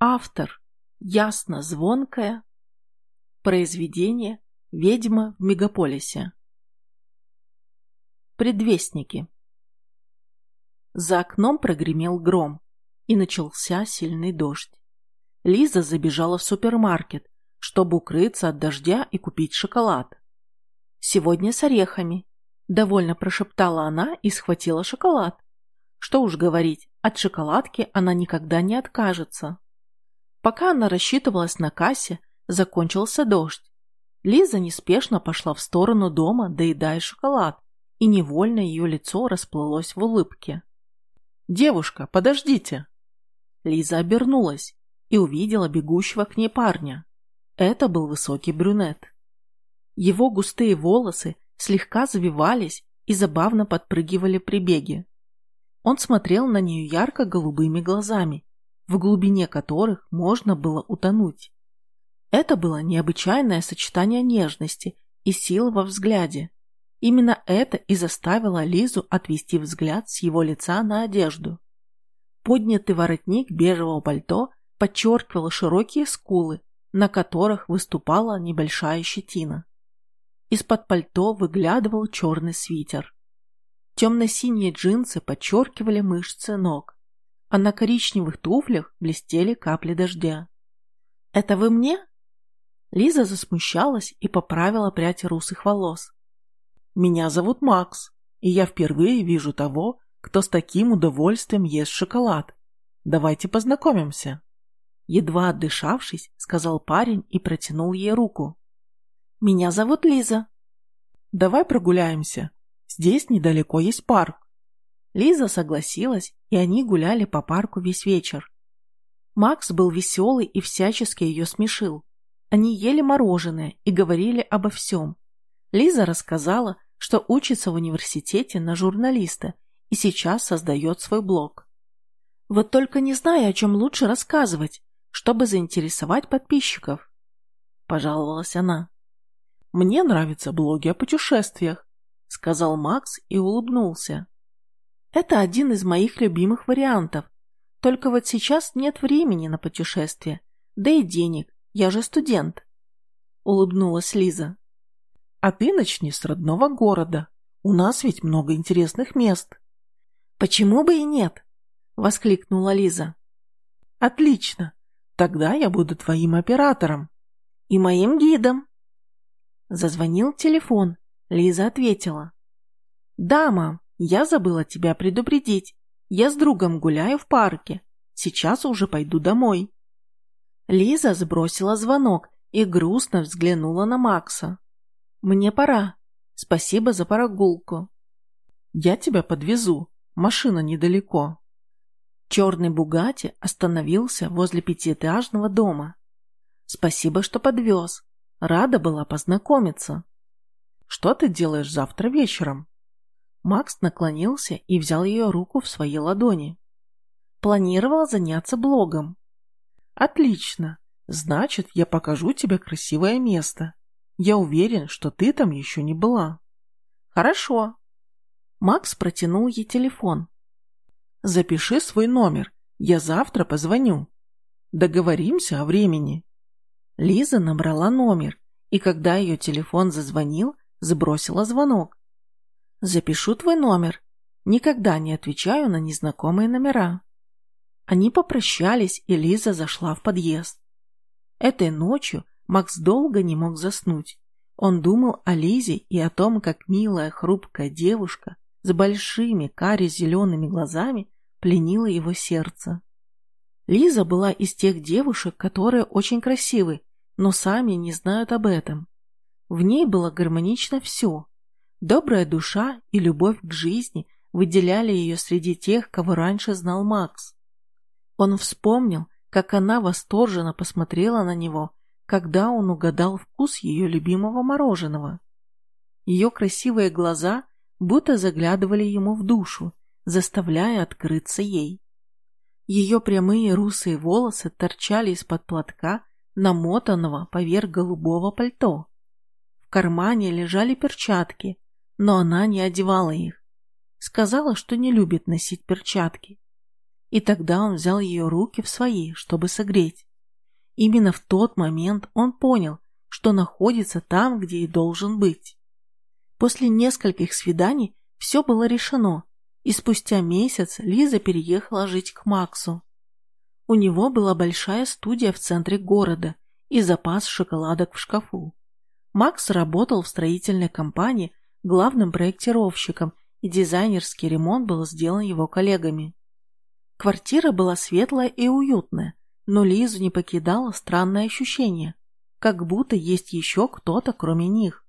Автор Ясна Звонкая. Произведение «Ведьма в мегаполисе». Предвестники. За окном прогремел гром, и начался сильный дождь. Лиза забежала в супермаркет, чтобы укрыться от дождя и купить шоколад. «Сегодня с орехами», — довольно прошептала она и схватила шоколад. Что уж говорить, от шоколадки она никогда не откажется. Пока она рассчитывалась на кассе, закончился дождь. Лиза неспешно пошла в сторону дома, доедая шоколад, и невольно ее лицо расплылось в улыбке. «Девушка, подождите!» Лиза обернулась и увидела бегущего к ней парня. Это был высокий брюнет. Его густые волосы слегка завивались и забавно подпрыгивали при беге. Он смотрел на нее ярко-голубыми глазами, в глубине которых можно было утонуть. Это было необычайное сочетание нежности и силы во взгляде. Именно это и заставило Лизу отвести взгляд с его лица на одежду. Поднятый воротник бежевого пальто подчеркивал широкие скулы, на которых выступала небольшая щетина. Из-под пальто выглядывал черный свитер. Темно-синие джинсы подчеркивали мышцы ног, а на коричневых туфлях блестели капли дождя. «Это вы мне?» Лиза засмущалась и поправила прядь русых волос. «Меня зовут Макс, и я впервые вижу того, кто с таким удовольствием ест шоколад. Давайте познакомимся». Едва отдышавшись, сказал парень и протянул ей руку. «Меня зовут Лиза». «Давай прогуляемся. Здесь недалеко есть парк». Лиза согласилась, и они гуляли по парку весь вечер. Макс был веселый и всячески ее смешил. Они ели мороженое и говорили обо всем. Лиза рассказала, что учится в университете на журналиста и сейчас создает свой блог. «Вот только не знаю, о чем лучше рассказывать, чтобы заинтересовать подписчиков», – пожаловалась она. «Мне нравятся блоги о путешествиях», – сказал Макс и улыбнулся. «Это один из моих любимых вариантов. Только вот сейчас нет времени на путешествия, да и денег, я же студент», – улыбнулась Лиза. «А ты начни с родного города. У нас ведь много интересных мест». «Почему бы и нет?» – воскликнула Лиза. «Отлично. Тогда я буду твоим оператором». «И моим гидом». Зазвонил телефон. Лиза ответила. «Да, мам, я забыла тебя предупредить. Я с другом гуляю в парке. Сейчас уже пойду домой». Лиза сбросила звонок и грустно взглянула на Макса. «Мне пора. Спасибо за прогулку». «Я тебя подвезу. Машина недалеко». Черный Бугатти остановился возле пятиэтажного дома. «Спасибо, что подвез. Рада была познакомиться». «Что ты делаешь завтра вечером?» Макс наклонился и взял ее руку в свои ладони. «Планировала заняться блогом». «Отлично. Значит, я покажу тебе красивое место. Я уверен, что ты там еще не была». «Хорошо». Макс протянул ей телефон. «Запиши свой номер. Я завтра позвоню. Договоримся о времени». Лиза набрала номер, и когда ее телефон зазвонил, сбросила звонок. «Запишу твой номер. Никогда не отвечаю на незнакомые номера». Они попрощались, и Лиза зашла в подъезд. Этой ночью Макс долго не мог заснуть. Он думал о Лизе и о том, как милая хрупкая девушка с большими каре-зелеными глазами пленила его сердце. Лиза была из тех девушек, которые очень красивы, но сами не знают об этом. В ней было гармонично все. Добрая душа и любовь к жизни выделяли ее среди тех, кого раньше знал Макс. Он вспомнил, как она восторженно посмотрела на него, когда он угадал вкус ее любимого мороженого. Ее красивые глаза будто заглядывали ему в душу, заставляя открыться ей. Ее прямые русые волосы торчали из-под платка, намотанного поверх голубого пальто. В кармане лежали перчатки, но она не одевала их. Сказала, что не любит носить перчатки. И тогда он взял ее руки в свои, чтобы согреть. Именно в тот момент он понял, что находится там, где и должен быть. После нескольких свиданий все было решено, и спустя месяц Лиза переехала жить к Максу. У него была большая студия в центре города и запас шоколадок в шкафу. Макс работал в строительной компании главным проектировщиком, и дизайнерский ремонт был сделан его коллегами. Квартира была светлая и уютная, но Лизу не покидало странное ощущение, как будто есть еще кто-то кроме них.